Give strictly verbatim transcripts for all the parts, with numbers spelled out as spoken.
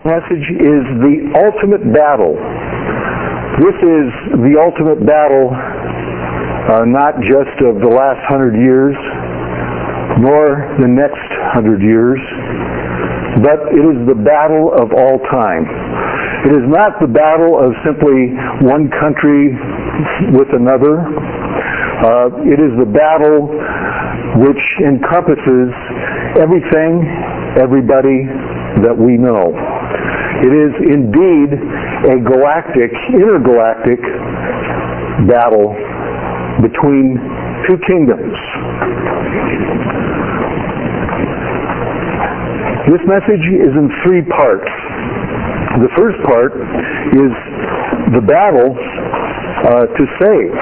Message is the ultimate battle. This is the ultimate battle, uh, not just of the last hundred years, nor the next hundred years, but it is the battle of all time. It is not the battle of simply one country with another. Uh, it is the battle which encompasses everything, everybody that we know. It is indeed a galactic, intergalactic battle between two kingdoms. This message is in three parts. The first part is the battle uh, to save.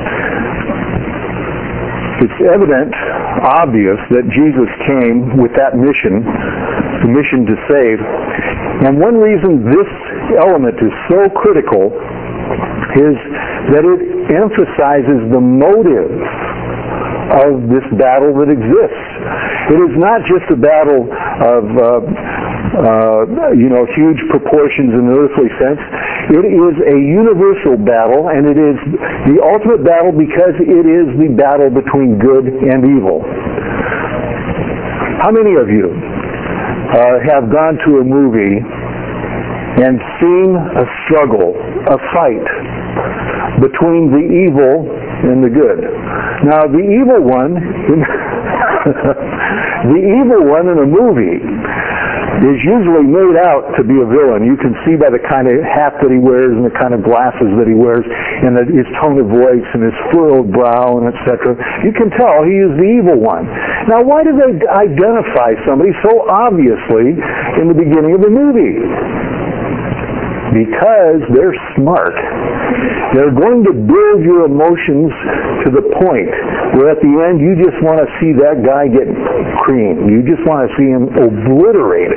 It's evident, obvious, that Jesus came with that mission, the mission to save. And one reason this element is so critical is that it emphasizes the motive of this battle that exists. It is not just a battle of, uh, uh, you know, huge proportions in the earthly sense. It is a universal battle, and it is the ultimate battle because it is the battle between good and evil. How many of you uh, have gone to a movie and seen a struggle, a fight between the evil and the good? Now, the evil one, the evil one in a movie is usually made out to be a villain. You can see by the kind of hat that he wears and the kind of glasses that he wears and the, his tone of voice and his furrowed brow and et cetera. You can tell he is the evil one. Now, why do they identify somebody so obviously in the beginning of the movie? Because they're smart. They're going to build your emotions to the point where at the end you just want to see that guy get creamed. You just want to see him obliterated.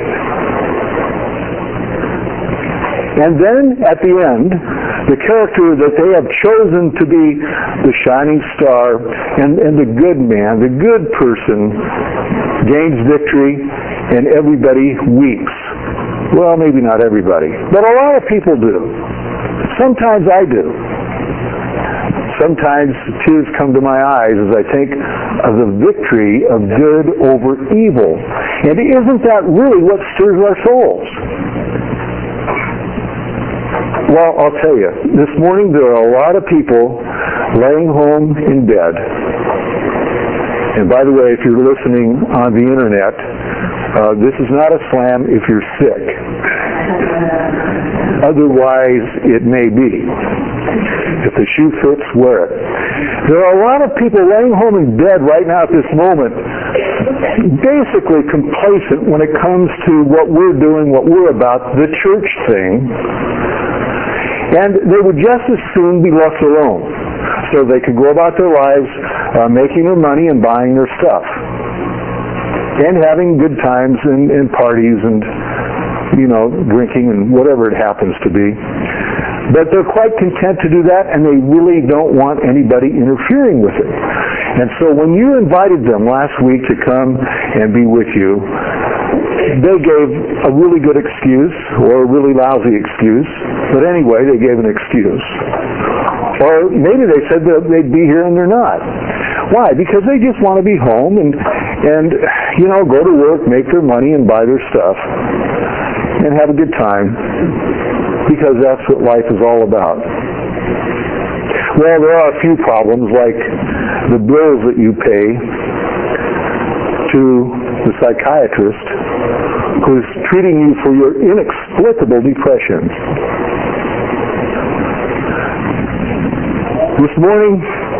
And then at the end, the character that they have chosen to be the shining star and, and the good man, the good person, gains victory and everybody weeps. Well, maybe not everybody, but a lot of people do. Sometimes I do. Sometimes tears come to my eyes as I think of the victory of good over evil. And isn't that really what stirs our souls? Well, I'll tell you, this morning there are a lot of people laying home in bed. And by the way, if you're listening on the internet, Uh, this is not a slam if you're sick. Otherwise, it may be. If the shoe fits, wear it. There are a lot of people laying home in bed right now at this moment, basically complacent when it comes to what we're doing, what we're about, the church thing. And they would just as soon be left alone, so they could go about their lives uh, making their money and buying their stuff. And having good times and, and parties and, you know, drinking and whatever it happens to be. But they're quite content to do that, and they really don't want anybody interfering with it. And so when you invited them last week to come and be with you, they gave a really good excuse, or a really lousy excuse. But anyway, they gave an excuse. Or maybe they said that they'd be here and they're not. Why? Because they just want to be home and, and, you know, go to work, make their money, and buy their stuff, and have a good time, because that's what life is all about. Well, there are a few problems, like the bills that you pay to the psychiatrist who's treating you for your inexplicable depression. This morning,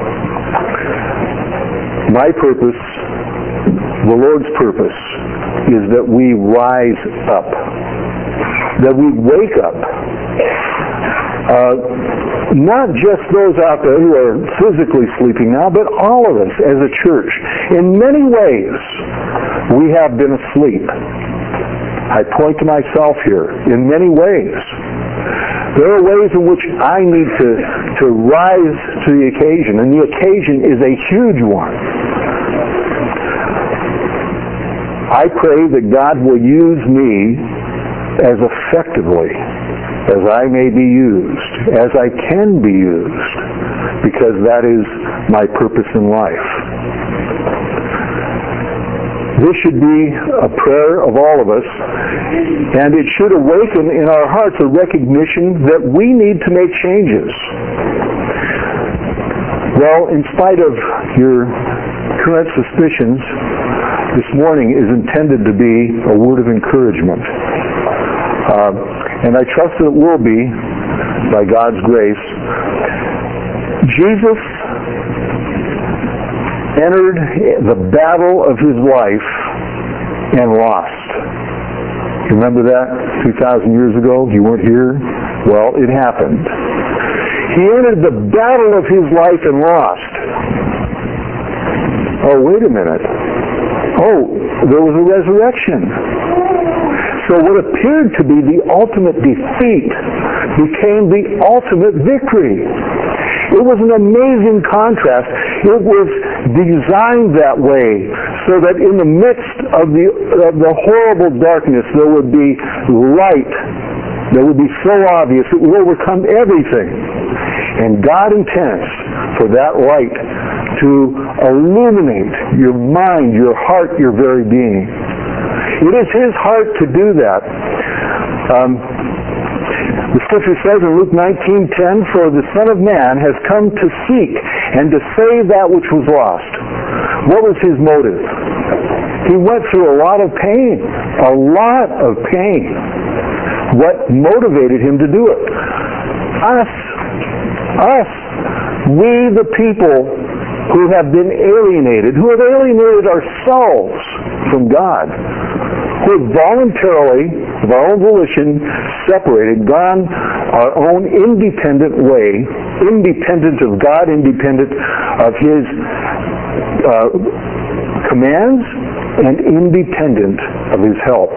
my purpose, the Lord's purpose, is that we rise up, that we wake up. Uh, not just those out there who are physically sleeping now, but all of us as a church. In many ways, we have been asleep. I point to myself here. In many ways. There are ways in which I need to, to rise to the occasion, and the occasion is a huge one. I pray that God will use me as effectively as I may be used, as I can be used, because that is my purpose in life. This should be a prayer of all of us, and it should awaken in our hearts a recognition that we need to make changes. Well, in spite of your current suspicions, this morning is intended to be a word of encouragement. Uh, and I trust that it will be, by God's grace. Jesus entered the battle of his life and lost. You remember that two thousand years ago? You weren't here? Well, it happened. He entered the battle of his life and lost. Oh, wait a minute. Oh, there was a resurrection. So what appeared to be the ultimate defeat became the ultimate victory. It was an amazing contrast. It was designed that way so that in the midst of the, of the horrible darkness there would be light that would be so obvious it would overcome everything. And God intends for that light to illuminate your mind, your heart, your very being. It is his heart to do that. Um, The scripture says in Luke nineteen ten, "For the Son of Man has come to seek and to save that which was lost." What was his motive? He went through a lot of pain. A lot of pain. What motivated him to do it? Us. Us. We the people who have been alienated, who have alienated ourselves from God, who have voluntarily, of our own volition, separated, gone our own independent way, independent of God, independent of his uh, commands, and independent of his help.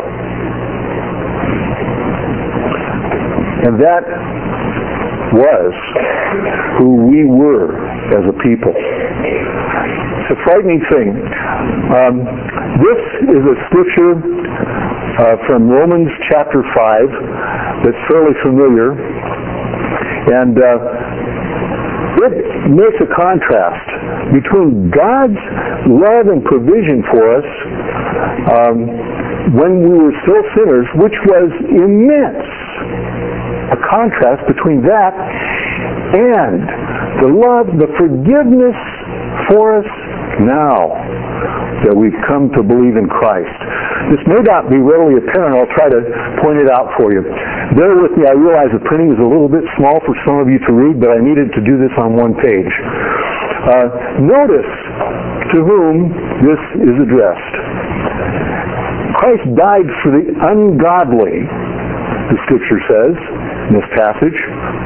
And that was who we were as a people. It's a frightening thing. Um, this is a scripture uh, from Romans chapter five that's fairly familiar, and uh, it makes a contrast between God's love and provision for us um, when we were still sinners, which was immense. A contrast between that and the love, the forgiveness for us now that we've come to believe in Christ. This may not be readily apparent. I'll try to point it out for you. Bear with me. I realize the printing is a little bit small for some of you to read, but I needed to do this on one page. Uh, notice to whom this is addressed. Christ died for the ungodly, the scripture says in this passage.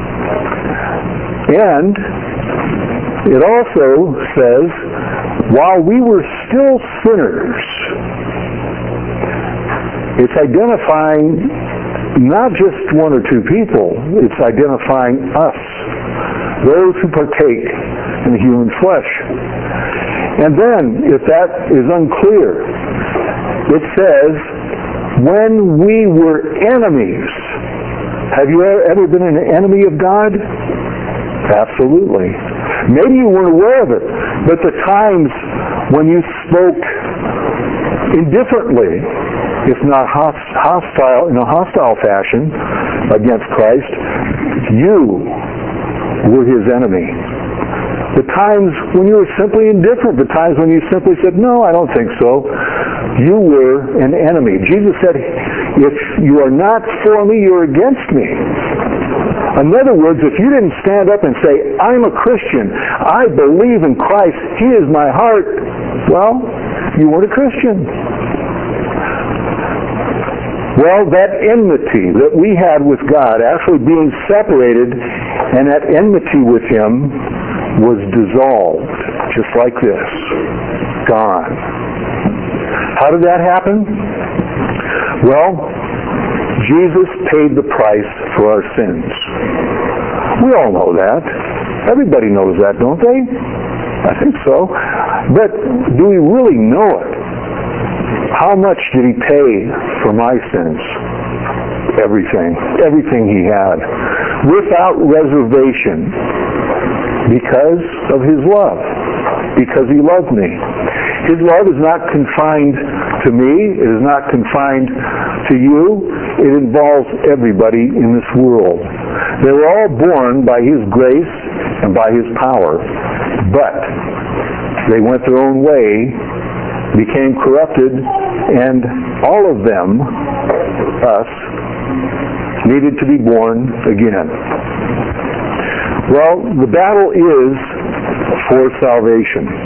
And it also says, while we were still sinners. It's identifying not just one or two people, it's identifying us, those who partake in the human flesh. And then, if that is unclear, it says, when we were enemies. Have you ever been an enemy of God? Absolutely. Maybe you weren't aware of it, but the times when you spoke indifferently, if not hostile, in a hostile fashion against Christ, you were his enemy. The times when you were simply indifferent, the times when you simply said, no, I don't think so, you were an enemy. Jesus said, if you are not for me, you're against me. In other words, if you didn't stand up and say, I'm a Christian, I believe in Christ, he is my heart, well, you weren't a Christian. Well, that enmity that we had with God, actually being separated, and that enmity with him was dissolved, just like this. Gone. How did that happen? Well, Jesus paid the price for our sins. We all know that. Everybody knows that, don't they? I think so. But do we really know it? How much did he pay for my sins? everything, everything he had, without reservation, because of his love, because he loved me. His love is not confined to me. It is not confined to you. It involves everybody in this world. They were all born by his grace and by his power, but they went their own way, became corrupted, and all of them, us, needed to be born again. Well, the battle is for salvation.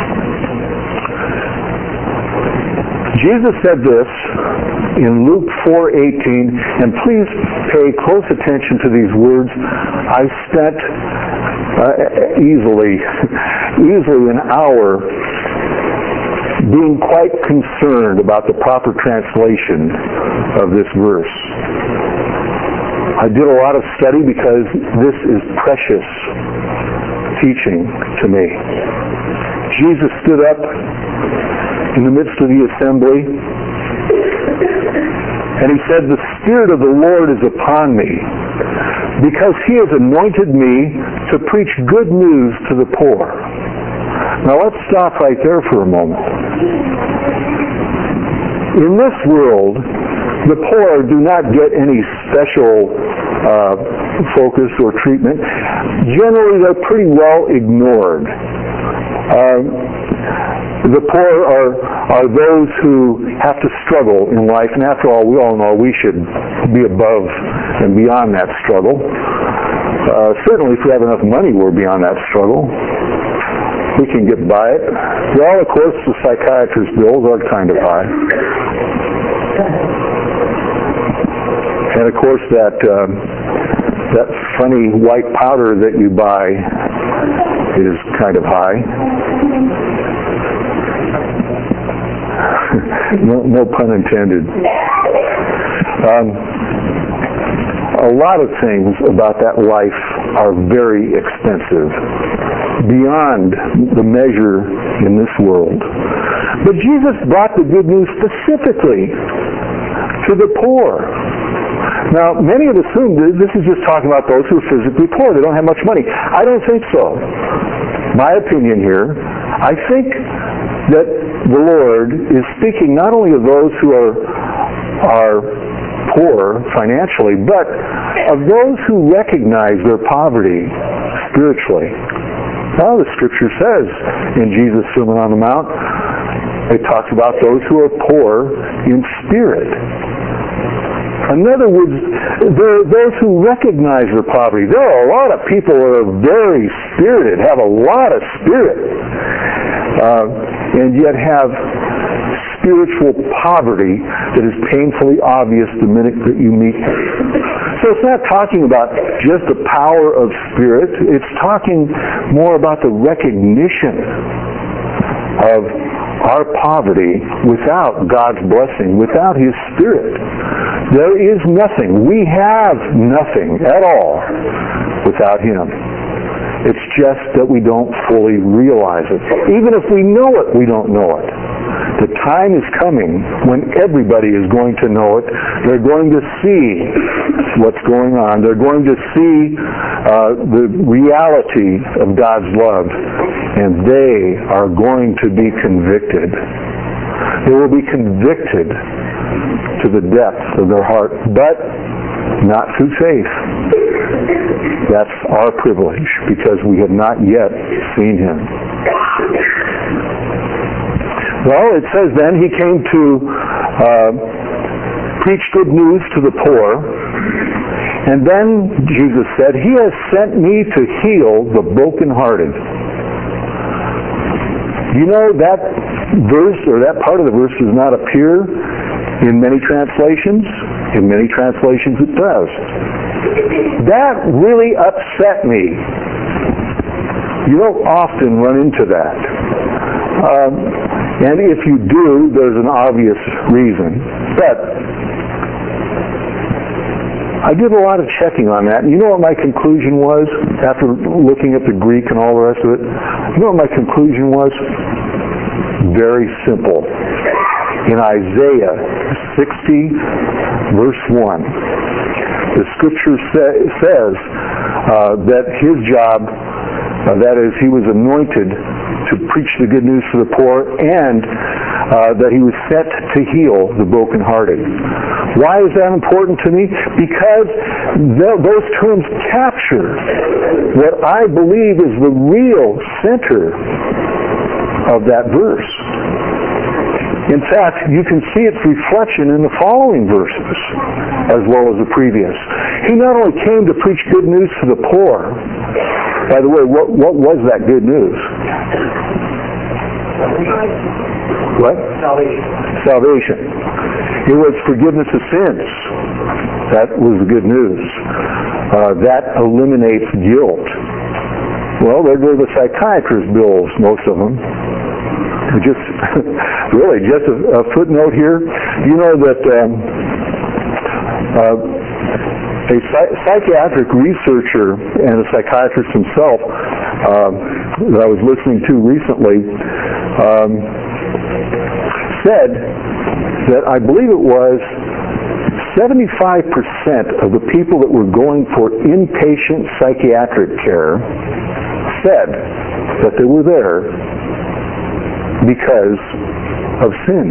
Jesus said this in Luke four eighteen, and please pay close attention to these words. I spent uh, easily, easily an hour being quite concerned about the proper translation of this verse. I did a lot of study because this is precious teaching to me. Jesus stood up in the midst of the assembly, and he said, "The Spirit of the Lord is upon me, because he has anointed me to preach good news to the poor." Now let's stop right there for a moment. In this world, the poor do not get any special uh, focus or treatment. Generally, they're pretty well ignored. Um, The poor are, are those who have to struggle in life, and after all, we all know we should be above and beyond that struggle. Uh, certainly, if we have enough money, we're beyond that struggle. We can get by it. Well, of course, the psychiatrist's bills are kind of high. And of course, that uh, that funny white powder that you buy is kind of high. no, no pun intended. Um, a lot of things about that life are very expensive, beyond the measure in this world. But Jesus brought the good news specifically to the poor. Now, many have assumed that this is just talking about those who are physically poor. They don't have much money. I don't think so. My opinion here, I think that the Lord is speaking not only of those who are, are poor financially, but of those who recognize their poverty spiritually. Now, the Scripture says in Jesus' Sermon on the Mount, it talks about those who are poor in spirit. In other words, there are those who recognize their poverty. There are a lot of people who are very spirited, have a lot of spirit, uh, and yet have spiritual poverty that is painfully obvious the minute that you meet them. So it's not talking about just the power of spirit. It's talking more about the recognition of our poverty without God's blessing, without His Spirit. There is nothing. We have nothing at all without Him. It's just that we don't fully realize it. Even if we know it, we don't know it. The time is coming when everybody is going to know it. They're going to see what's going on. They're going to see uh, the reality of God's love, and they are going to be convicted. They will be convicted to the depths of their heart, but not through faith. That's our privilege, because we have not yet seen Him. Well, it says then He came to uh, preach good news to the poor, and then Jesus said, He has sent me to heal the brokenhearted. You know, that verse, or that part of the verse, does not appear in many translations. In many translations it does. That really upset me. You don't often run into that. Um, and if you do, there's an obvious reason. But I did a lot of checking on that. And you know what my conclusion was after looking at the Greek and all the rest of it? You know what my conclusion was? Very simple. In Isaiah sixty, verse one, The Scripture sa- says uh, that his job, uh, that is, he was anointed to preach the good news to the poor, and uh, that he was sent to heal the brokenhearted. Why is that important to me? Because th- those terms capture what I believe is the real center of that verse. In fact, you can see its reflection in the following verses, as well as the previous. He not only came to preach good news to the poor. By the way, what, what was that good news? What? Salvation. Salvation. It was forgiveness of sins. That was the good news. Uh, that eliminates guilt. Well, there go the psychiatrist bills, most of them. Just, really, just a, a footnote here. You know that um, uh, a psych- psychiatric researcher and a psychiatrist himself uh, that I was listening to recently um, said that I believe it was seventy-five percent of the people that were going for inpatient psychiatric care said that they were there because of sin.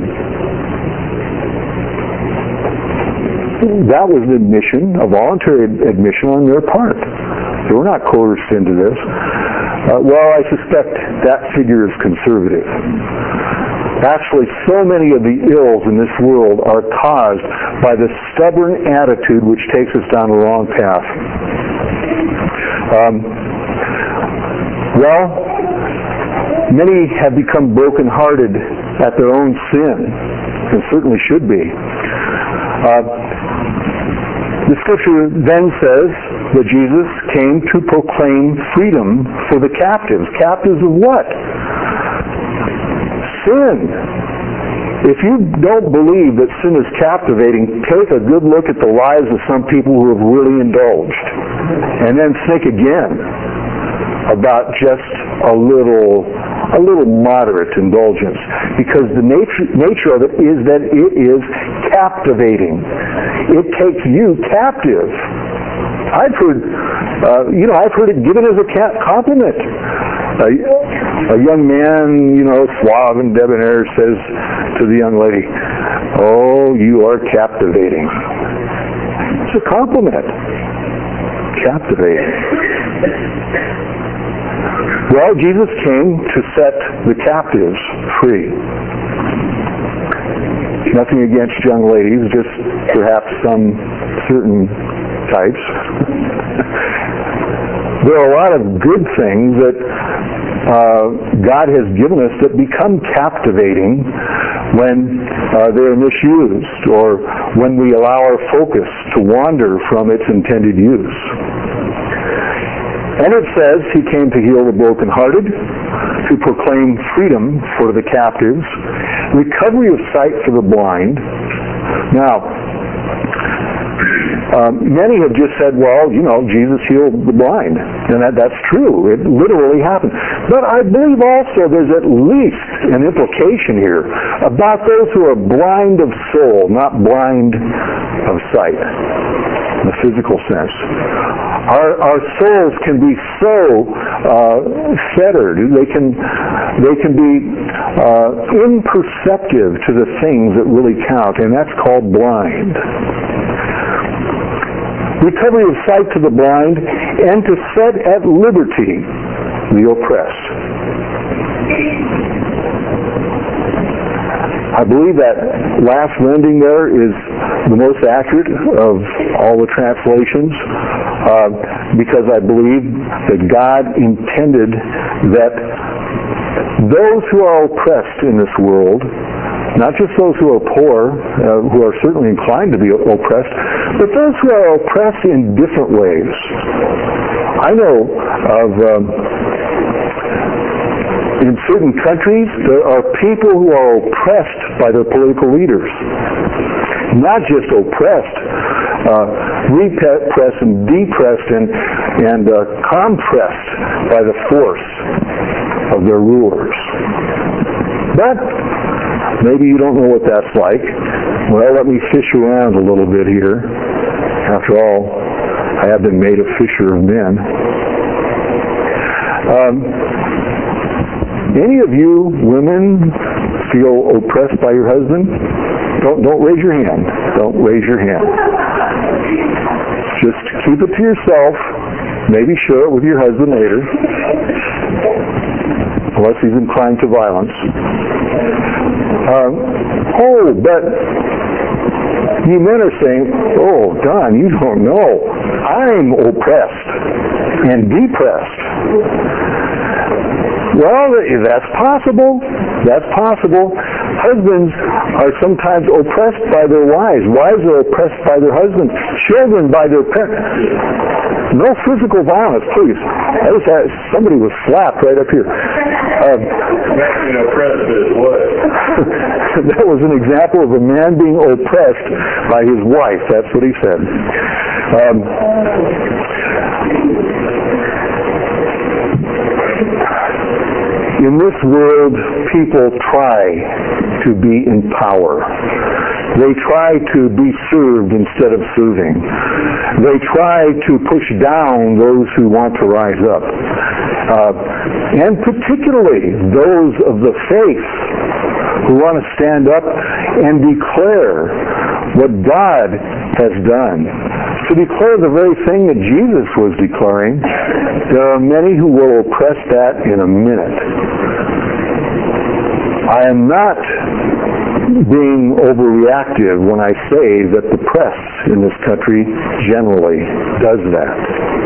That was an admission, a voluntary admission on their part. They were not coerced into this. Uh, well, I suspect that figure is conservative. Actually, so many of the ills in this world are caused by the stubborn attitude which takes us down the wrong path. Um, well, many have become brokenhearted at their own sin, and certainly should be. Uh, the Scripture then says that Jesus came to proclaim freedom for the captives. Captives of what? Sin. If you don't believe that sin is captivating, take a good look at the lives of some people who have really indulged, and then think again about just a little a little moderate indulgence, because the nature nature of it is that it is captivating. It takes you captive. I've heard, uh, you know, I've heard it given as a compliment. A, a young man, you know, suave and debonair, says to the young lady, "Oh, you are captivating." It's a compliment. Captivating. Well, Jesus came to set the captives free. Nothing against young ladies, just perhaps some certain types. There are a lot of good things that uh, God has given us that become captivating when uh, they are misused, or when we allow our focus to wander from its intended use. And it says he came to heal the brokenhearted, to proclaim freedom for the captives, recovery of sight for the blind. Now, um, many have just said, well, you know, Jesus healed the blind. And that, that's true. It literally happened. But I believe also there's at least an implication here about those who are blind of soul, not blind of sight, in the physical sense. Our, our souls can be so uh, fettered; they can they can be uh, imperceptive to the things that really count, and that's called blind. Recovery of sight to the blind, and to set at liberty the oppressed. I believe that last rendering there is the most accurate of all the translations, uh, because I believe that God intended that those who are oppressed in this world, not just those who are poor, uh, who are certainly inclined to be oppressed, but those who are oppressed in different ways. I know of um, in certain countries, there are people who are oppressed by their political leaders. Not just oppressed, uh, repressed and depressed and, and uh, compressed by the force of their rulers. But maybe you don't know what that's like. Well, let me fish around a little bit here. After all, I have been made a fisher of men. Um, any of you women feel oppressed by your husband? Don't don't raise your hand. Don't raise your hand. Just keep it to yourself. Maybe share it with your husband later, unless he's inclined to violence. Um, oh, but you men are saying, oh, Don, you don't know. I'm oppressed and depressed. Well, that's possible. That's possible. Husbands are sometimes oppressed by their wives. Wives are oppressed by their husbands. Children by their parents. No physical violence, please. I just had, somebody was slapped right up here. Um, oppressed is what? That was an example of a man being oppressed by his wife. That's what he said. Um, In this world, people try to be in power. They try to be served instead of serving. They try to push down those who want to rise up. Uh, and particularly those of the faith who want to stand up and declare what God has done. To declare the very thing that Jesus was declaring. There are many who will oppress that in a minute. I am not being overreactive when I say that the press in this country generally does that.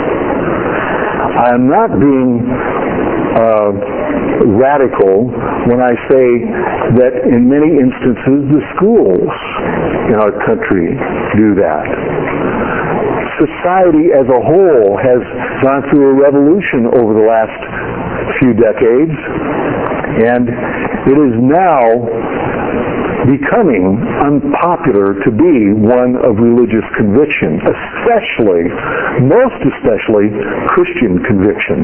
I am not being uh, radical when I say that in many instances the schools in our country do that. Society as a whole has gone through a revolution over the last few decades, and it is now becoming unpopular to be one of religious conviction, especially, most especially, Christian conviction.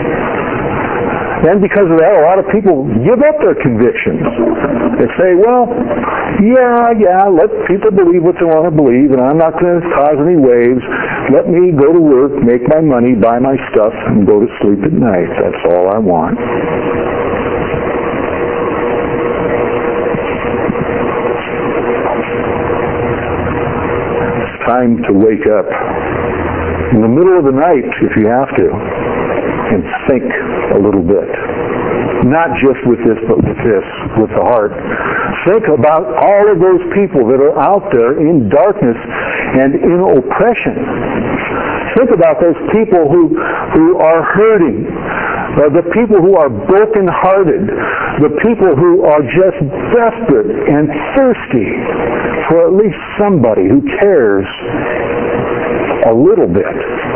And because of that, a lot of people give up their convictions. They say, well, yeah, yeah, let people believe what they want to believe, and I'm not going to cause any waves. Let me go to work, make my money, buy my stuff, and go to sleep at night. That's all I want. It's time to wake up. In the middle of the night, if you have to, and think a little bit. Not just with this, but with this, with the heart. Think about all of those people that are out there in darkness and in oppression. Think about those people who, who are hurting, uh, the people who are broken-hearted, the people who are just desperate and thirsty for at least somebody who cares a little bit.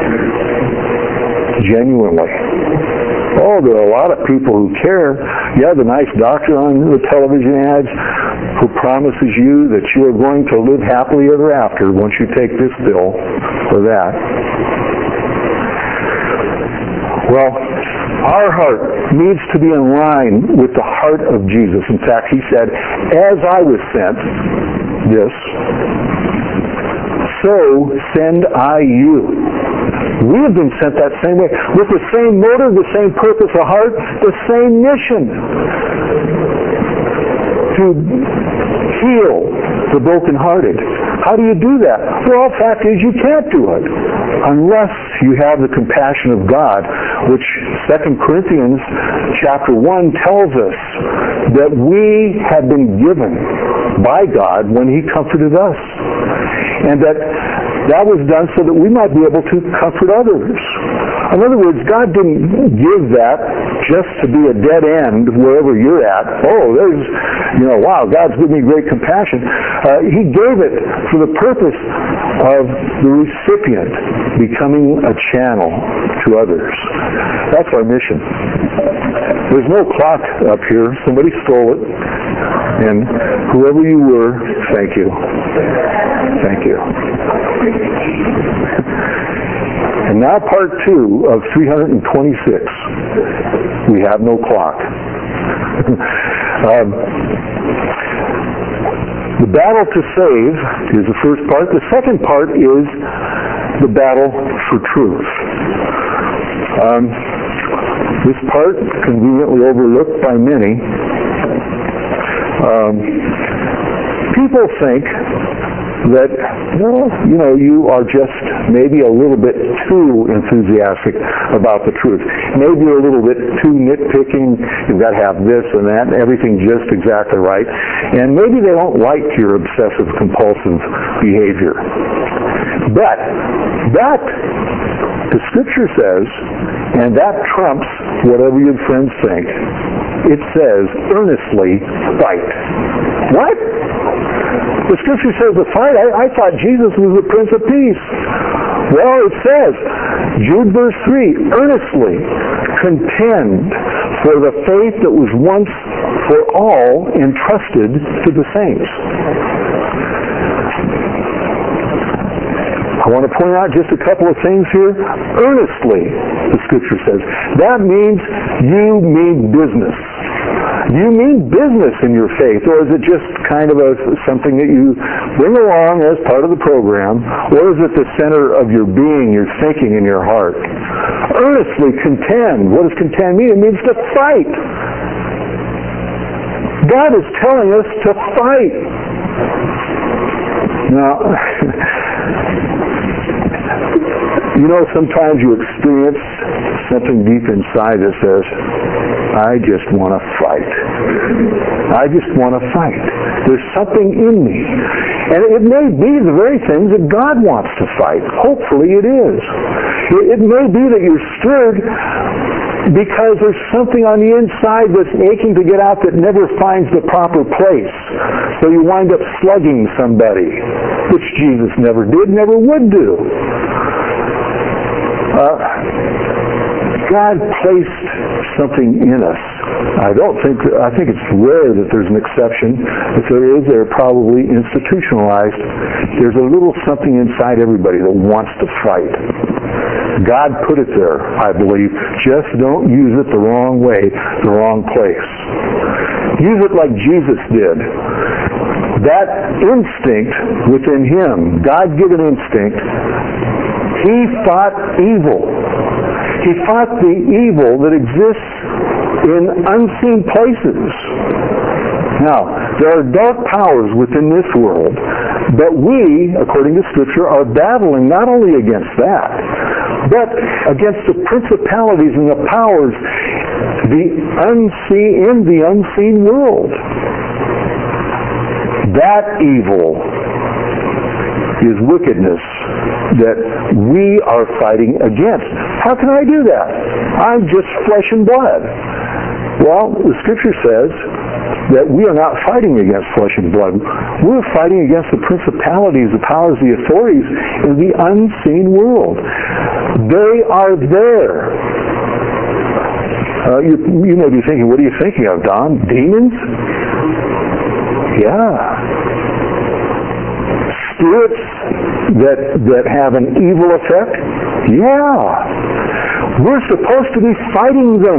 Genuinely. Oh, there are a lot of people who care. You have the nice doctor on the television ads who promises you that you are going to live happily ever after once you take this pill or that. Well, our heart needs to be in line with the heart of Jesus. In fact, he said, as I was sent, this, so send I you. We have been sent that same way, with the same motive, the same purpose of heart, the same mission. To heal the brokenhearted. How do you do that? Well, the fact is you can't do it unless you have the compassion of God, which Second Corinthians chapter one tells us that we have been given by God when He comforted us. And that that was done so that we might be able to comfort others. In other words, God didn't give that just to be a dead end wherever you're at. Oh, there's, you know, wow, God's given me great compassion. Uh, he gave it for the purpose of the recipient becoming a channel to others. That's our mission. There's no clock up here. Somebody stole it. And whoever you were, thank you. Thank you. And now part two of three hundred twenty-six. We have no clock. um, the battle to save is the first part. The second part is the battle for truth. Um, this part, conveniently overlooked by many. Um, people think that, well, you know, you are just maybe a little bit too enthusiastic about the truth. Maybe you're a little bit too nitpicking. You've got to have this and that, and everything just exactly right. And maybe they don't like your obsessive compulsive behavior. But, but, the Scripture says, and that trumps whatever your friends think, it says, earnestly fight. What? The Scripture says to fight. I, I thought Jesus was the Prince of Peace. Well, it says, Jude verse three, earnestly contend for the faith that was once for all entrusted to the saints. I want to point out just a couple of things here. Earnestly, the Scripture says. That means you mean business. You mean business in your faith, or is it just kind of a, something that you bring along as part of the program, or is it the center of your being, your thinking, and your heart? Earnestly contend. What does contend mean? It means to fight. God is telling us to fight. Now, you know, sometimes you experience something deep inside that says, I just want to fight. I just want to fight. There's something in me. And it may be the very things that God wants to fight. Hopefully it is. It may be that you're stirred because there's something on the inside that's aching to get out that never finds the proper place. So you wind up slugging somebody, which Jesus never did, never would do. Uh, God placed something in us. I don't think, I think it's rare that there's an exception. If there is, they're probably institutionalized. There's a little something inside everybody that wants to fight. God put it there, I believe. Just don't use it the wrong way, the wrong place. Use it like Jesus did. That instinct within him, God-given instinct, he fought evil. He fought the evil that exists in unseen places. Now, there are dark powers within this world, but we, according to Scripture, are battling not only against that, but against the principalities and the powers the unseen in the unseen world. That evil is wickedness that we are fighting against. How can I do that? I'm just flesh and blood. Well, the Scripture says that we are not fighting against flesh and blood. We're fighting against the principalities, the powers, the authorities in the unseen world. They are there. Uh, you, you may be thinking, what are you thinking of, Don? Demons? Yeah. Spirits that that have an evil effect? Yeah. We're supposed to be fighting them.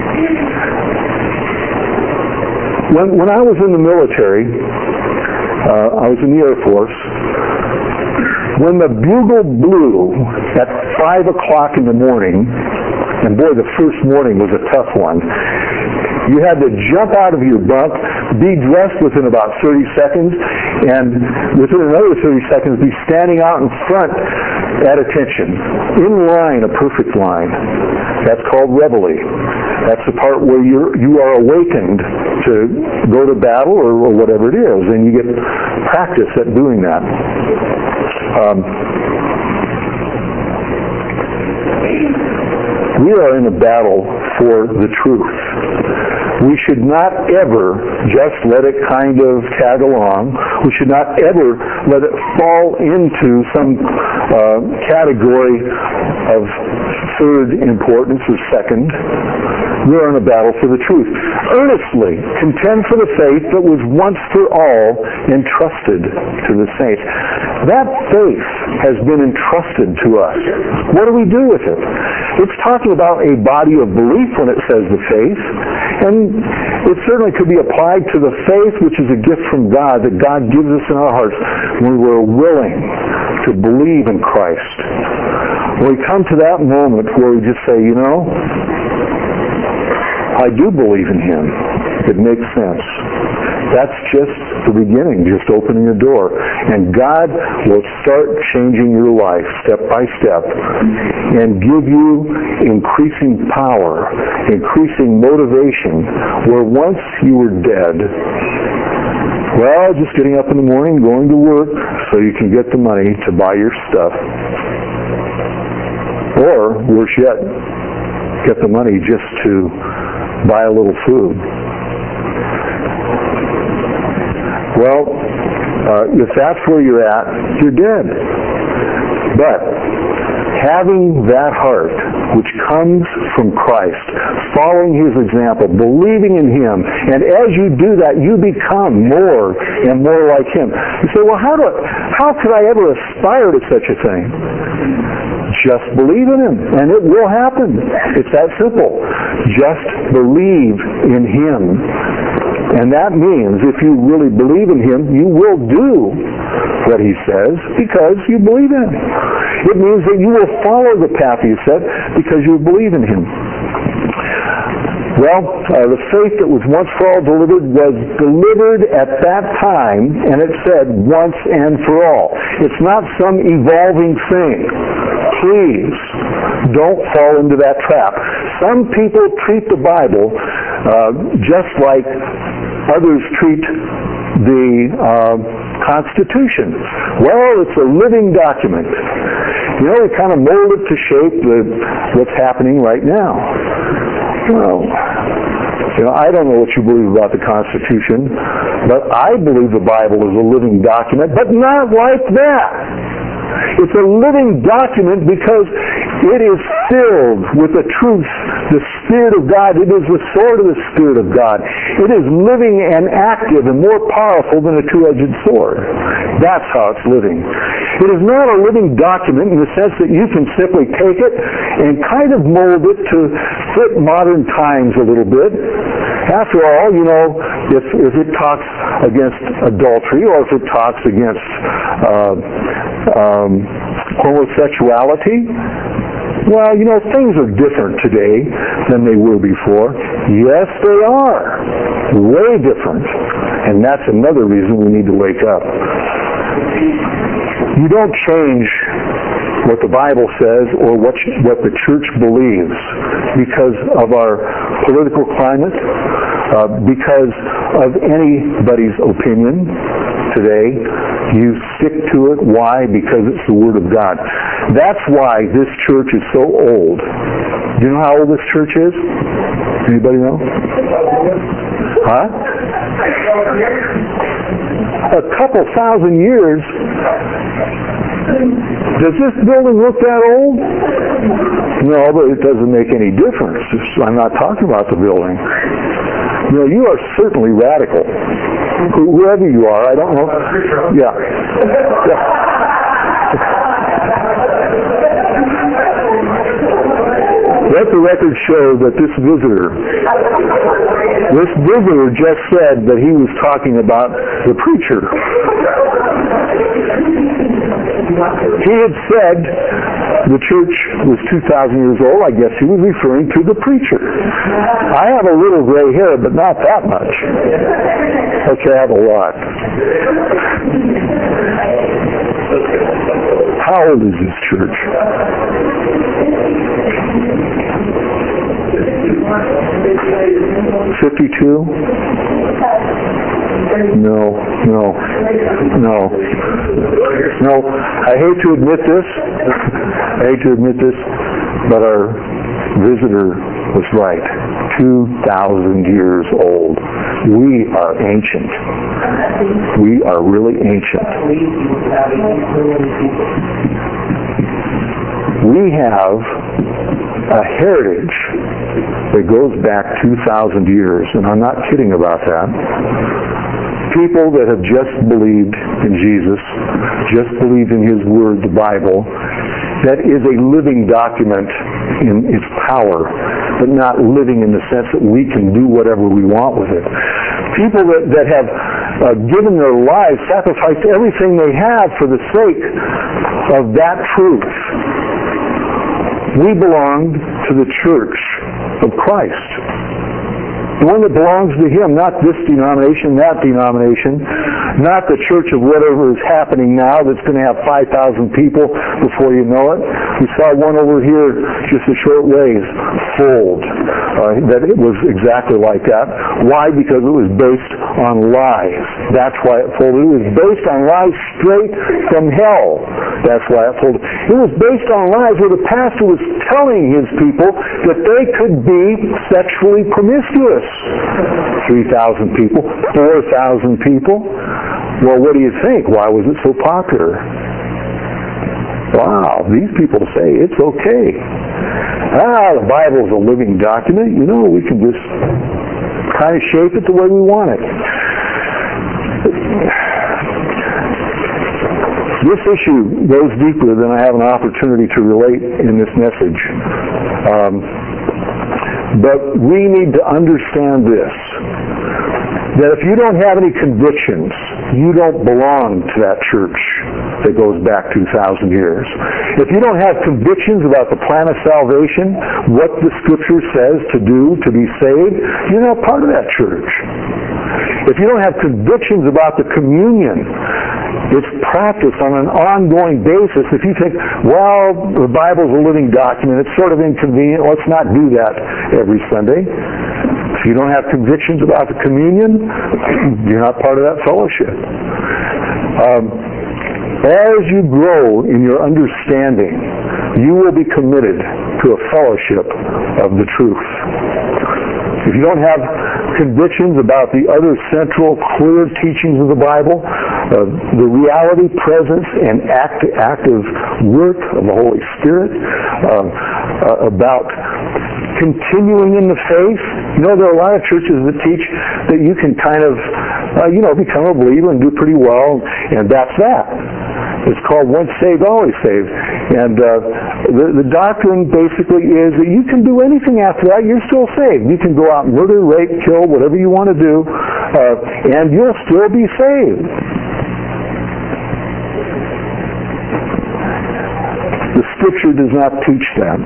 When when I was in the military, uh, I was in the Air Force, when the bugle blew at five o'clock in the morning, and boy, the first morning was a tough one, you had to jump out of your bunk, be dressed within about thirty seconds, and within another thirty seconds be standing out in front at attention, in line, a perfect line. That's called reveille. That's the part where you're, you are awakened to go to battle or, or whatever it is, and you get practice at doing that. Um, we are in a battle for the truth. We should not ever just let it kind of tag along. We should not ever let it fall into some uh, category of third importance or second. We're in a battle for the truth. Earnestly contend for the faith that was once for all entrusted to the saints. That faith has been entrusted to us. What do we do with it? It's talking about a body of belief when it says the faith, and it certainly could be applied to the faith which is a gift from God that God gives us in our hearts when we're willing to believe in Christ we come to that moment where we just say, you know, I do believe in him. It makes sense. That's just the beginning, just opening the door. And God will start changing your life step by step and give you increasing power, increasing motivation, where once you were dead, well, just getting up in the morning, going to work so you can get the money to buy your stuff. Or, worse yet, get the money just to buy a little food. Well, uh, if that's where you're at, you're dead. But having that heart, which comes from Christ, following his example, believing in him, and as you do that, you become more and more like him. You say, well, how do how could I ever aspire to such a thing? Just believe in him, and it will happen. It's that simple. Just believe in him. And that means if you really believe in him, you will do what he says because you believe in him. It means that you will follow the path he said because you believe in him. Well, uh, the faith that was once for all delivered was delivered at that time, and it said once and for all. It's not some evolving thing. Please don't fall into that trap. Some people treat the Bible uh, just like others treat the uh, Constitution. Well, it's a living document. You know, we kind of mold it to shape the, what's happening right now. Well, you know, I don't know what you believe about the Constitution, but I believe the Bible is a living document, but not like that. It's a living document because it is filled with the truth, the Spirit of God. It is the sword of the Spirit of God. It is living and active and more powerful than a two-edged sword. That's how it's living. It is not a living document in the sense that you can simply take it and kind of mold it to fit modern times a little bit. After all, you know, if, if it talks against adultery or if it talks against uh, um, homosexuality, well, you know, things are different today than they were before. Yes, they are. Way different. And that's another reason we need to wake up. You don't change what the Bible says or what what the church believes because of our political climate, uh, because of anybody's opinion today. You stick to it. Why? Because it's the Word of God. That's why this church is so old. Do you know how old this church is? Anybody know? Huh? A couple thousand years. Does this building look that old? No, but it doesn't make any difference. I'm not talking about the building. You know, you are certainly radical. Whoever you are, I don't know. Yeah. yeah. Let the record show that this visitor, this visitor just said that he was talking about the preacher. He had said the church was two thousand years old. I guess he was referring to the preacher. I have a little gray hair, but not that much. Okay, I have a lot. How old is this church? fifty-two? No, no, no, no. I hate to admit this. I hate to admit this, but our visitor was right. two thousand years old. We are ancient. We are really ancient. We have a heritage that goes back two thousand years, and I'm not kidding about that. People that have just believed in Jesus, just believed in His Word, the Bible, that is a living document in its power, but not living in the sense that we can do whatever we want with it. People that, that have uh, given their lives, sacrificed everything they have for the sake of that truth. We belonged to the church of Christ. The one that belongs to Him, not this denomination, that denomination, not the church of whatever is happening now that's going to have five thousand people before you know it. We saw one over here just a short ways fold. Uh, that it was exactly like that. Why? Because it was based on lies. That's why it folded. It was based on lies straight from hell. That's why it folded. It was based on lies where the pastor was telling his people that they could be sexually promiscuous. three thousand people, four thousand people. Well, what do you think? Why was it so popular? Wow, these people say it's okay. Ah, the Bible's a living document. You know, we can just kind of shape it the way we want it. This issue goes deeper than I have an opportunity to relate in this message. Um, but we need to understand this, that if you don't have any convictions, you don't belong to that church that goes back two thousand years. If you don't have convictions about the plan of salvation, what the Scripture says to do to be saved, you're not part of that church. If you don't have convictions about the communion, it's practiced on an ongoing basis. If you think, well, the Bible's a living document, it's sort of inconvenient, let's not do that every Sunday. If you don't have convictions about the communion, you're not part of that fellowship. Um, as you grow in your understanding, you will be committed to a fellowship of the truth. If you don't have convictions about the other central, clear teachings of the Bible, uh, the reality, presence, and act, active work of the Holy Spirit, uh, uh, about continuing in the faith. You know, there are a lot of churches that teach that you can kind of, uh, you know, become a believer and do pretty well, and that's that. It's called once saved, always saved. And uh, the, the doctrine basically is that you can do anything after that, you're still saved. You can go out and murder, rape, kill, whatever you want to do, uh, and you'll still be saved. The Scripture does not teach that.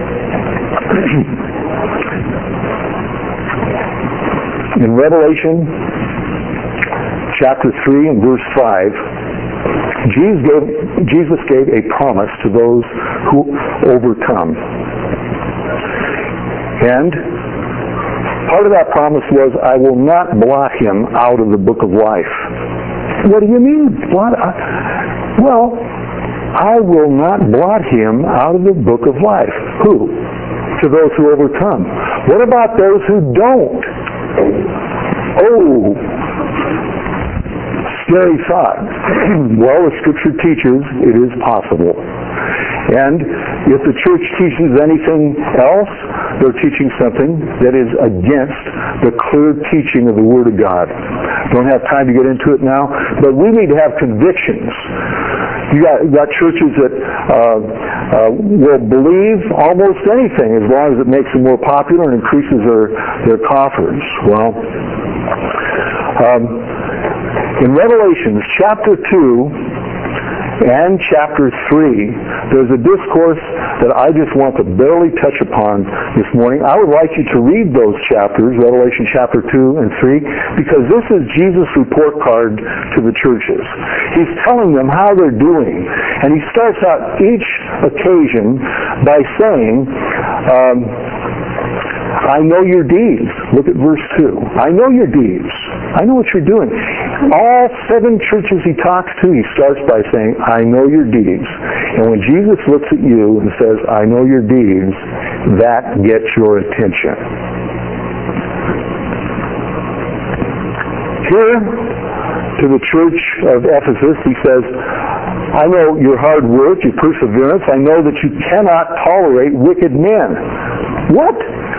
In Revelation chapter three and verse five, Jesus gave, Jesus gave a promise to those who overcome. And part of that promise was, I will not blot him out of the book of life. What do you mean, blot? Well, I will not blot him out of the book of life. Who? To those who overcome. What about those who don't? Oh, scary thought. Well, the Scripture teaches it is possible. And if the church teaches anything else, they're teaching something that is against the clear teaching of the Word of God. Don't have time to get into it now, but we need to have convictions. You got, you got churches that uh, uh, will believe almost anything as long as it makes them more popular and increases their, their coffers. Well, um, in Revelations chapter two and chapter three, there's a discourse that I just want to barely touch upon this morning. I would like you to read those chapters, Revelation chapter two and three, because this is Jesus' report card to the churches. He's telling them how they're doing. And he starts out each occasion by saying, um, I know your deeds. Look at verse two. I know your deeds. I know what you're doing. All seven churches he talks to, he starts by saying, I know your deeds. And when Jesus looks at you and says, I know your deeds, that gets your attention. Here, to the church of Ephesus, he says, I know your hard work, your perseverance. I know that you cannot tolerate wicked men. What?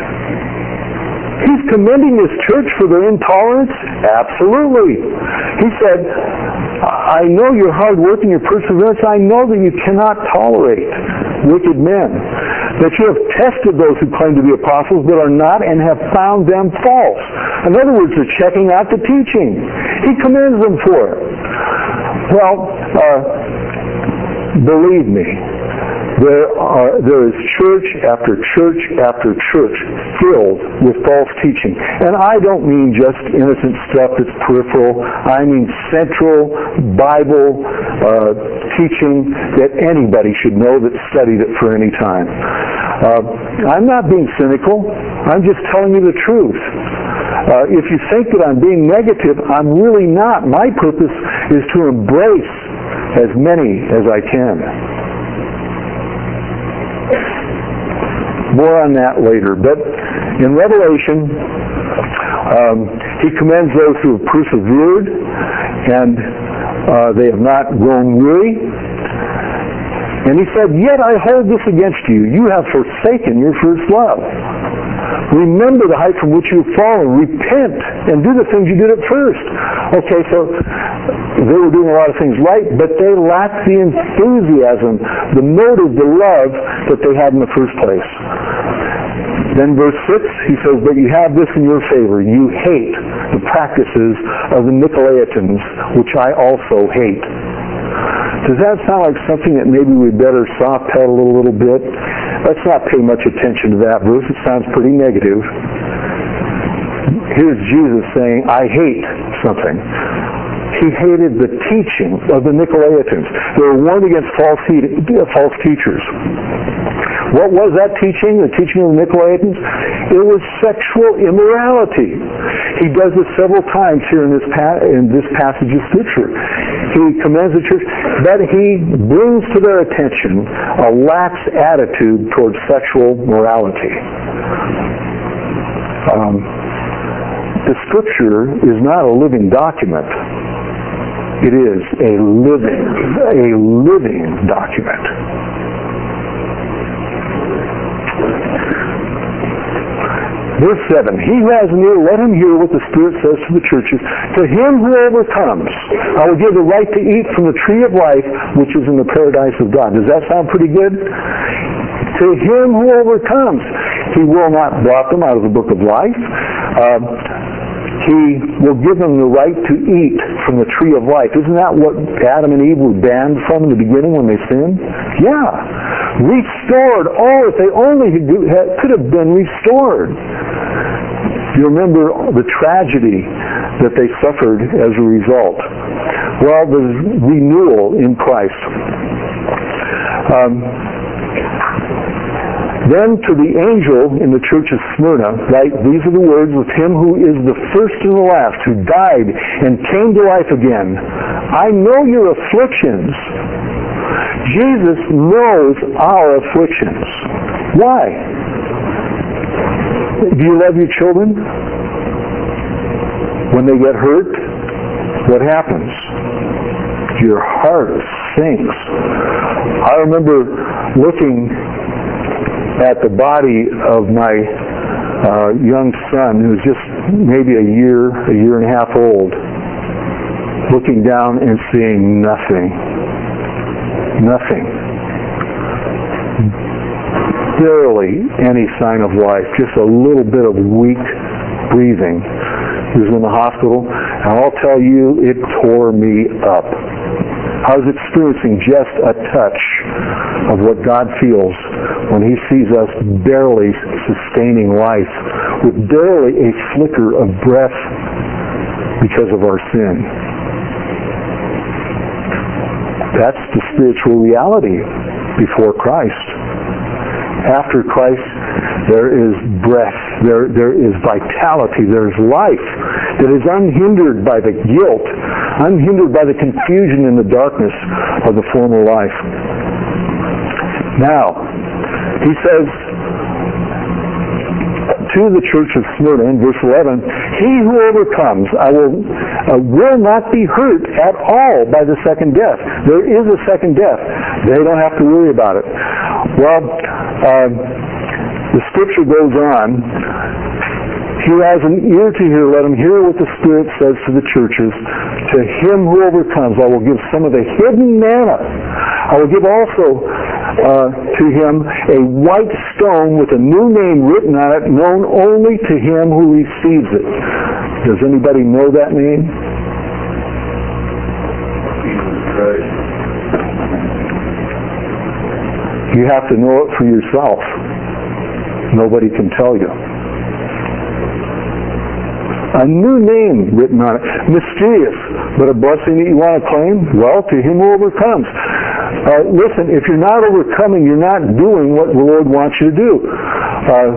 He's commending this church for their intolerance? Absolutely. He said, I know your hard work and your perseverance. I know that you cannot tolerate wicked men. That you have tested those who claim to be apostles but are not and have found them false. In other words, they're checking out the teaching. He commends them for it. Well, uh, believe me, There are there is church after church after church filled with false teaching. And I don't mean just innocent stuff that's peripheral. I mean central Bible uh, teaching that anybody should know that studied it for any time. Uh, I'm not being cynical. I'm just telling you the truth. Uh, if you think that I'm being negative, I'm really not. My purpose is to embrace as many as I can. More on that later. But in Revelation, um, he commends those who have persevered and uh, they have not grown weary. And he said, yet I hold this against you. You have forsaken your first love. Remember the height from which you have fallen. Repent and do the things you did at first. Okay, so they were doing a lot of things right, but they lacked the enthusiasm, the motive, the love that they had in the first place. Then verse six, he says, but you have this in your favor. You hate the practices of the Nicolaitans, which I also hate. Does that sound like something that maybe we better soft pedal a little bit? Let's not pay much attention to that verse. It sounds pretty negative. Here's Jesus saying, I hate something. He hated the teaching of the Nicolaitans. They were warned against false, he- false teachers. What was that teaching, the teaching of the Nicolaitans? It was sexual immorality. He does this several times here in this, pa- in this passage of Scripture. He commends the church, but he brings to their attention a lax attitude towards sexual morality. Um, the Scripture is not a living document. It is a living, a living document. Verse seven, he who has an ear, let him hear what the Spirit says to the churches. To him who overcomes, I will give the right to eat from the tree of life, which is in the paradise of God. Does that sound pretty good? To him who overcomes, he will not blot them out of the book of life. Uh, he will give them the right to eat from the tree of life. Isn't that what Adam and Eve were banned from in the beginning when they sinned? Yeah. Restored all that they only could have been restored. You remember the tragedy that they suffered as a result. Well, the renewal in Christ. Um, Then to the angel in the church of Smyrna, write, these are the words of him who is the first and the last, who died and came to life again. I know your afflictions. Jesus knows our afflictions. Why? Do you love your children? When they get hurt, what happens? Your heart sinks. I remember looking at the body of my uh, young son, who's just maybe a year, a year and a half old, looking down and seeing nothing. Nothing. Barely any sign of life, just a little bit of weak breathing. He was in the hospital, and I'll tell you, it tore me up. I was experiencing just a touch of what God feels when he sees us barely sustaining life with barely a flicker of breath because of our sin. That's the spiritual reality before Christ. After Christ, there is breath, there, there is vitality, there is life that is unhindered by the guilt, unhindered by the confusion and the darkness of the former life. Now, he says to the church of Smyrna in verse eleven, he who overcomes, I will uh, will not be hurt at all by the second death. There is a second death. They don't have to worry about it. Well, uh, the scripture goes on, he has an ear to hear, let him hear what the Spirit says to the churches. To him who overcomes, I will give some of the hidden manna. I will give also uh, to him a white stone with a new name written on it, known only to him who receives it. Does anybody know that name? Jesus Christ. You have to know it for yourself. Nobody can tell you. A new name written on it. Mysterious, but a blessing that you want to claim? Well, to him who overcomes. Uh, listen, if you're not overcoming, you're not doing what the Lord wants you to do. Uh,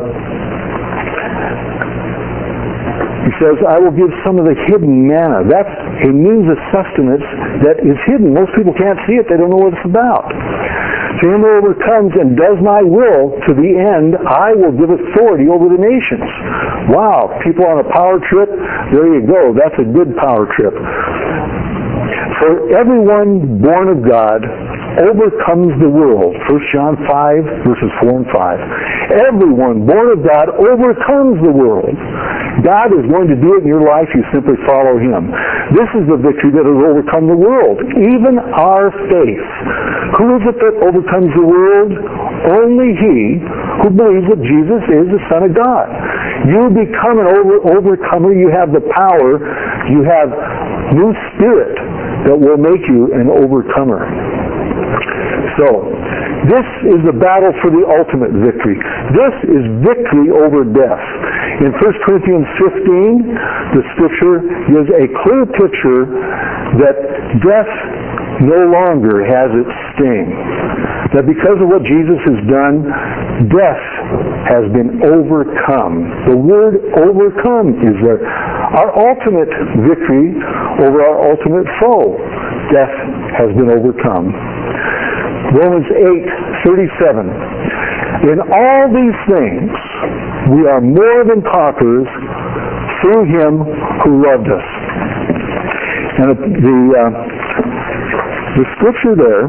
he says, I will give some of the hidden manna. That's a means of sustenance that is hidden. Most people can't see it. They don't know what it's about. To him who overcomes and does my will to the end, I will give authority over the nations. Wow, people on a power trip, there you go. That's a good power trip. For everyone born of God overcomes the world. First John five, verses four and five. Everyone born of God overcomes the world. God is going to do it in your life. You simply follow him. This is the victory that has overcome the world, even our faith. Who is it that overcomes the world? Only he who believes that Jesus is the Son of God. You become an over, overcomer. You have the power. You have new spirit that will make you an overcomer. So, this is the battle for the ultimate victory. This is victory over death. In First Corinthians fifteen, the scripture gives a clear picture that death no longer has its sting. That because of what Jesus has done, death has been overcome. The word overcome is there. Our ultimate victory over our ultimate foe. Death has been overcome. Romans eight thirty-seven. In all these things, we are more than conquerors through him who loved us. And the uh, the scripture there,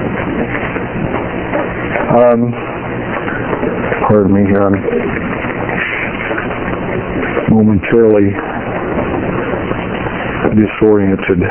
um, pardon me here, I'm momentarily disoriented.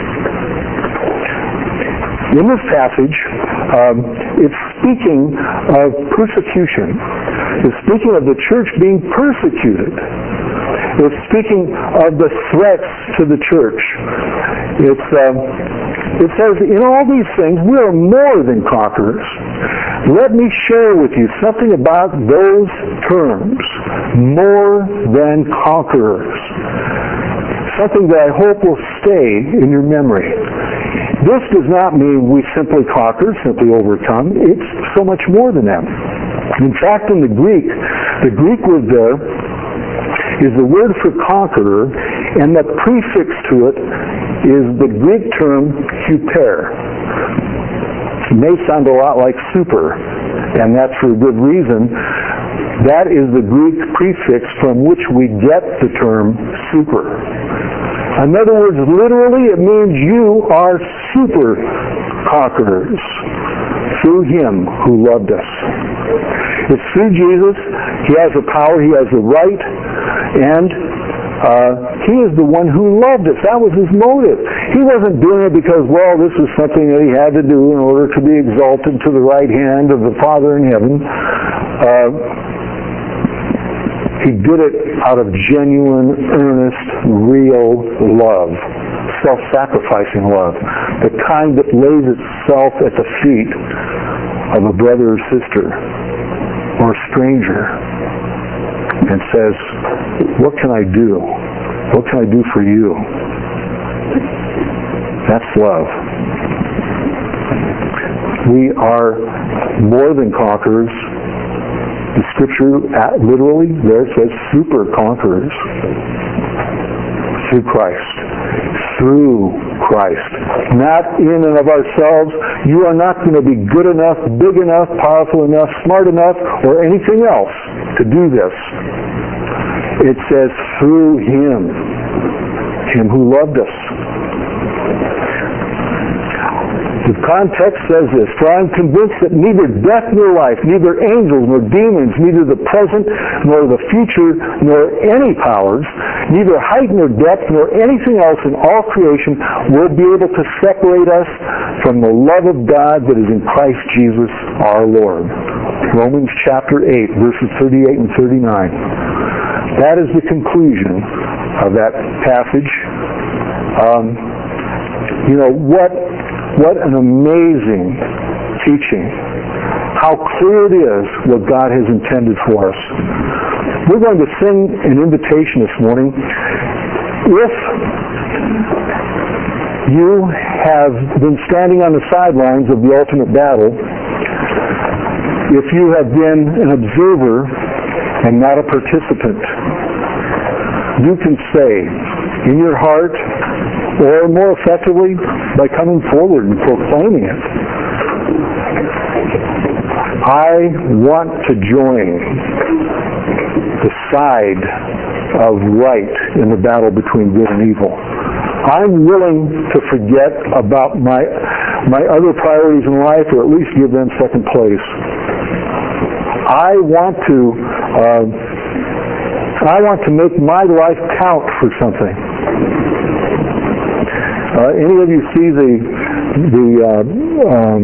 In this passage, um, it's speaking of persecution. It's speaking of the church being persecuted. It's speaking of the threats to the church. It's, um, it says, in all these things, we are more than conquerors. Let me share with you something about those terms. More than conquerors. Something that I hope will stay in your memory. This does not mean we simply conquer, simply overcome. It's so much more than that. In fact, in the Greek, the Greek word there is the word for conqueror, and the prefix to it is the Greek term huper. It may sound a lot like super, and that's for a good reason. That is the Greek prefix from which we get the term super. In other words, literally, it means you are super conquerors through him who loved us. It's through Jesus. He has the power, he has the right, and uh, he is the one who loved us. That was his motive. He wasn't doing it because, well, this was something that he had to do in order to be exalted to the right hand of the Father in heaven. Uh, He did it out of genuine, earnest, real love. Self-sacrificing love. The kind that lays itself at the feet of a brother or sister or a stranger and says, what can I do? What can I do for you? That's love. We are more than conquerors. The scripture literally there says super conquerors through Christ. Through Christ. Not in and of ourselves. You are not going to be good enough, big enough, powerful enough, smart enough, or anything else to do this. It says through him. Him who loved us. The context says this, for I am convinced that neither death nor life, neither angels nor demons, neither the present nor the future, nor any powers, neither height nor depth, nor anything else in all creation will be able to separate us from the love of God that is in Christ Jesus our Lord. Romans chapter eight, verses thirty-eight and thirty-nine. That is the conclusion of that passage. Um, you know, what What an amazing teaching. How clear it is what God has intended for us. We're going to sing an invitation this morning. If you have been standing on the sidelines of the ultimate battle, if you have been an observer and not a participant, you can say in your heart, or more effectively by coming forward and proclaiming it, I want to join the side of right in the battle between good and evil. I'm willing to forget about my my other priorities in life, or at least give them second place. I want to uh, I want to make my life count for something. Uh, any of you see the the uh, um,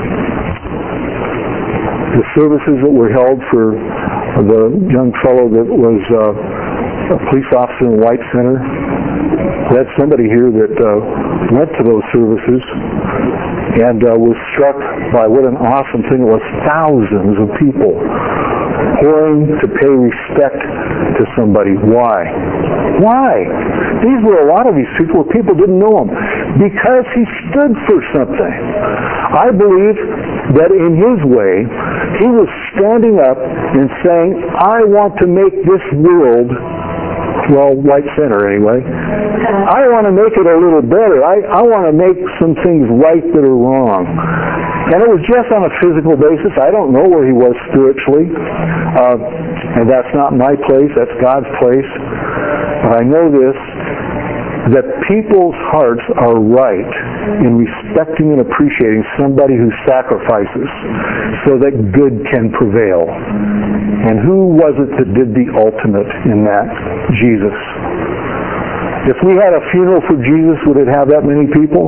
the services that were held for the young fellow that was uh, a police officer in White Center? We had somebody here that uh, went to those services and uh, was struck by what an awesome thing it was. Thousands of people pouring to pay respect to somebody. Why? Why? These were a lot of these people, people didn't know him. Because he stood for something. I believe that in his way, he was standing up and saying, I want to make this world, well, White Center anyway, I want to make it a little better. I, I want to make some things right that are wrong. And it was just on a physical basis. I don't know where he was spiritually. Uh, and that's not my place. That's God's place. But I know this, that people's hearts are right in respecting and appreciating somebody who sacrifices so that good can prevail. And who was it that did the ultimate in that? Jesus. If we had a funeral for Jesus, would it have that many people?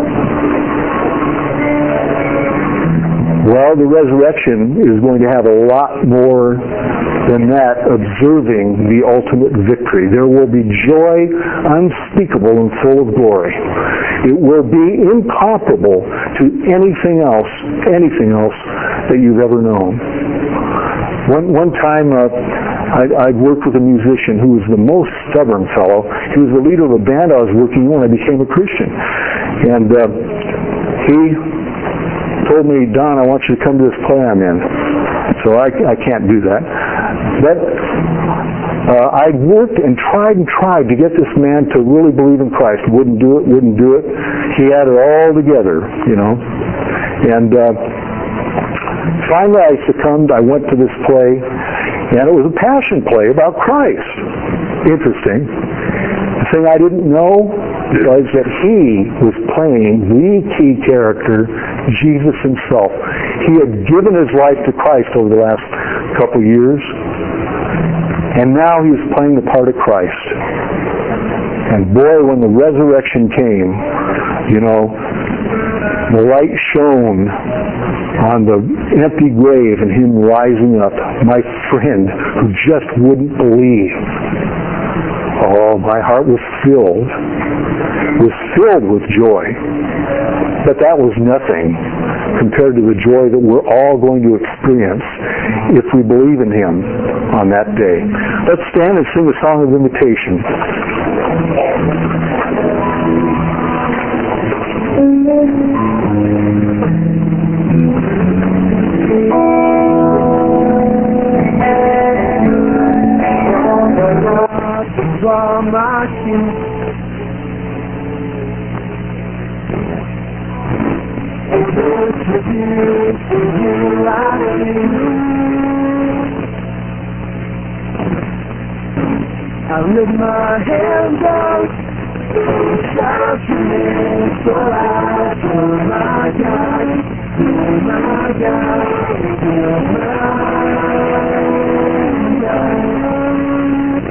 Well, the resurrection is going to have a lot more than that, observing the ultimate victory. There will be joy unspeakable and full of glory. It will be incomparable to anything else, anything else that you've ever known. One one time, uh, I, I'd worked with a musician who was the most stubborn fellow. He was the leader of a band I was working with when I became a Christian. And uh, he told me, Don, I want you to come to this play I'm in. So I, I can't do that. But uh, I worked and tried and tried to get this man to really believe in Christ. Wouldn't do it, wouldn't do it. He had it all together, you know. And uh, finally I succumbed. I went to this play, and it was a passion play about Christ. Interesting. The thing I didn't know was that he was playing the key character, Jesus himself. He had given his life to Christ over the last couple years, and now he was playing the part of Christ. And boy, when the resurrection came, you know, the light shone on the empty grave and him rising up, my friend who just wouldn't believe. Oh, my heart was filled, was filled with joy. But that was nothing compared to the joy that we're all going to experience if we believe in him on that day. Let's stand and sing a song of invitation. I lift my hands up, shout your name, so loud, oh my God, oh my God, oh my God.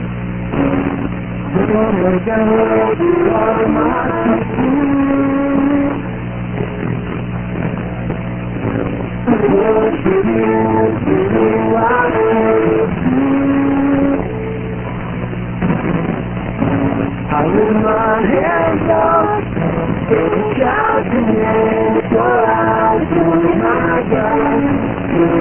Oh my God, you are my King. Worship you, you are I lift my hands up, and shout your name, so loud, oh my God, oh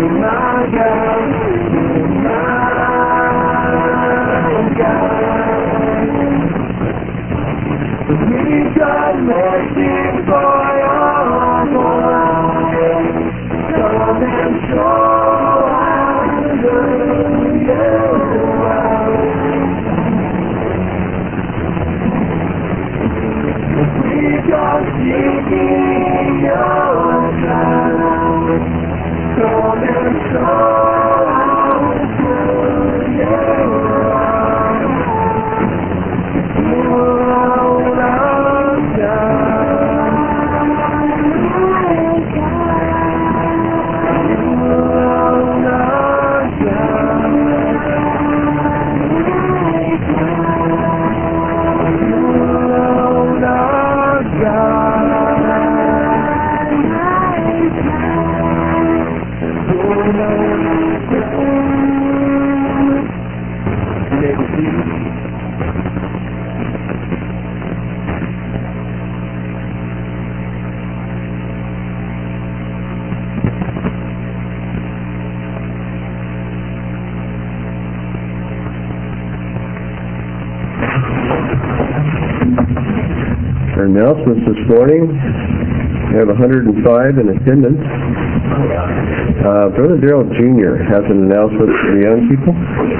Our announcements this morning, we have one hundred five in attendance. Uh, Brother Darrell Junior has an announcement for the young people.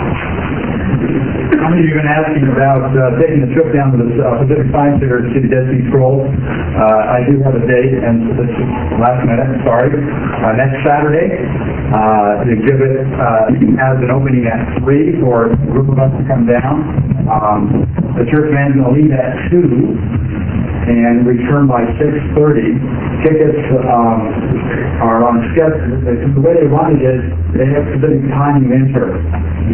How many of you have been asking about uh, taking a trip down to the uh, Pacific Science Center to see the Dead Sea Scrolls? Uh, I do have a date, and this is last minute, sorry. Uh, next Saturday, uh, the exhibit uh, has an opening at three for a group of us to come down. Um, the church man's going to leave at two and return by six thirty. Tickets um, are on schedule. The way they run it is they have specific time you enter.